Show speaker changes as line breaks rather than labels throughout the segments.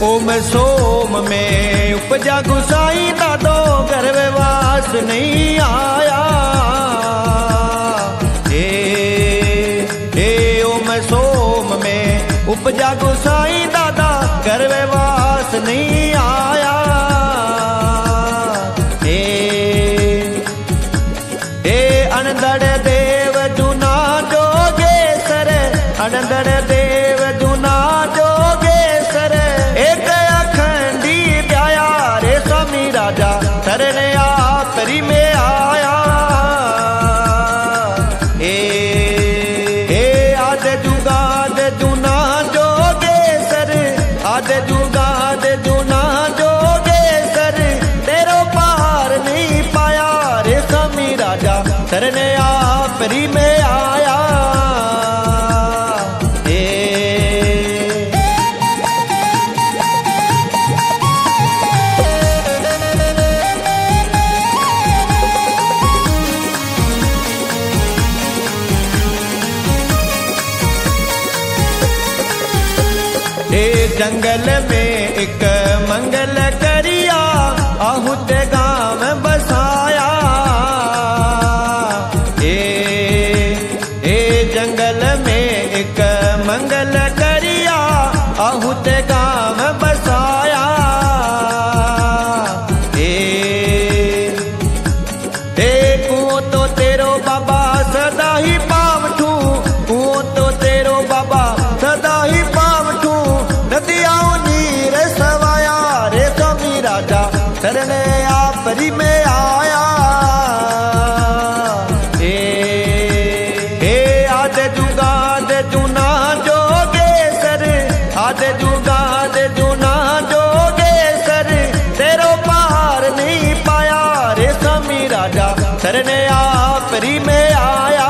ओम सोम में उपजा गुसाई दादो गर्भवास नहीं आया। हे ओम सोम में उपजा गुसाई दादा गर्भवास नहीं आया। हे अनदड़ देव जुना जोगेसर, अनदड़ देव जुना जोगेसर, एक अखंडी दया रे स्वामी राजा शरण आपरी में आया। आद जुगाद जुना जोगेसर, आद जुगाद जुना जोगेसर, तेरो पार नहीं पाया रे स्वामी राजा शरण आपरी में आया। जंगल में एक मंगल करिया, आहुत गांव बसाया। जंगल में एक मंगल करिया, आहुत गांव बसाया। कुओं तो तेरो बाबा सदा ही पावठू, कुओं तो तेरो बाबा सदा ही पावठू, नदियाँ नीर सवाया रे स्वामी राजा शरण आपरी में आया। आद जुगाद जुना जोगेसर, आद जुगाद जुना जोगेसर, तेरो पार नहीं पाया रे स्वामी राजा शरण आपरी में आया।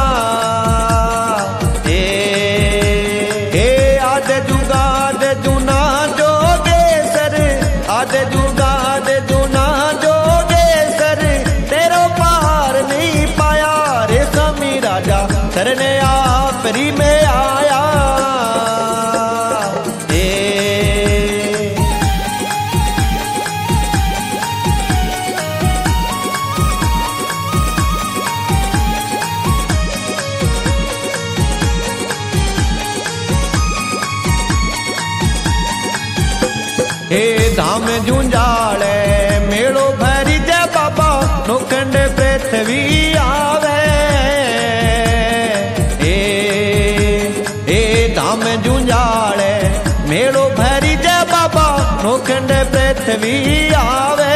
आद जुगाद जुना जोगेसर, आद जुगाद जुना जोगेसर, तेरो पार नहीं पाया रे स्वामी राजा शरण आपरी में आया। धाम झुंझाड़े मेड़ो भरी जय बाबा, नोखंड पृथ्वी आवे। धाम झुंझाड़े मेड़ो भरी जय बाबा, नोखंड पृथ्वी आवे।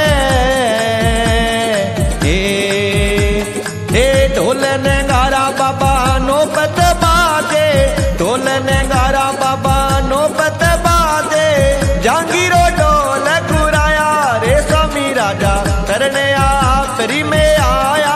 ढोल नगारा बाबा नौबत बाजे, ढोल नगारा बाबा नौबत बाजे, जहांगीरो ढोल घुराया रे स्वामी राजा शरण आपरी में आया।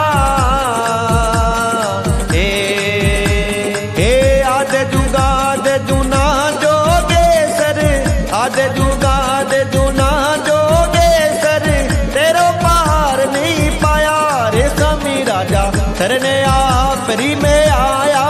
आद जुगाद जुना जोगेसर, आद जुगाद जुना जोगेसर, तेरो पार नहीं पाया रे स्वामी राजा शरण आपरी में आया।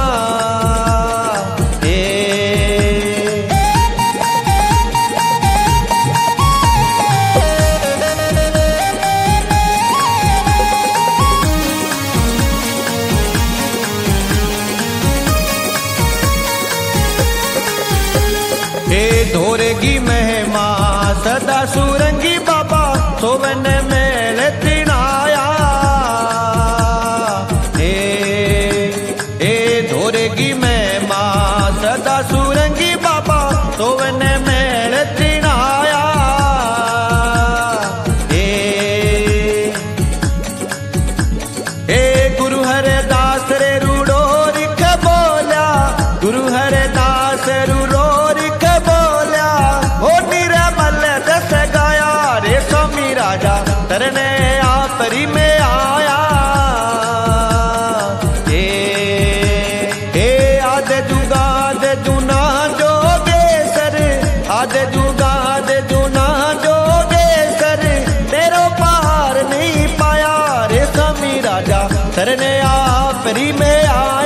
धोरेगी महिमा सदा सुरंगी बाबा, सोवन मेल त्रिनाया। धोरेगी महिमा सदा सुरंगी बाबा, सोवन मेल त्रिनाया। गुरु हरदास रे रूड़ो रिख बोला, गुरु हरदास रूड़ो रिख बोला, ओ निरमल दस गाया रे स्वामी राजा शरण आपरी में आया। आद जुगाद जुना जोगेसर, आद जुगाद जुना जोगेसर, तेरो पार नहीं पाया रे स्वामी राजा शरण आपरी में आया।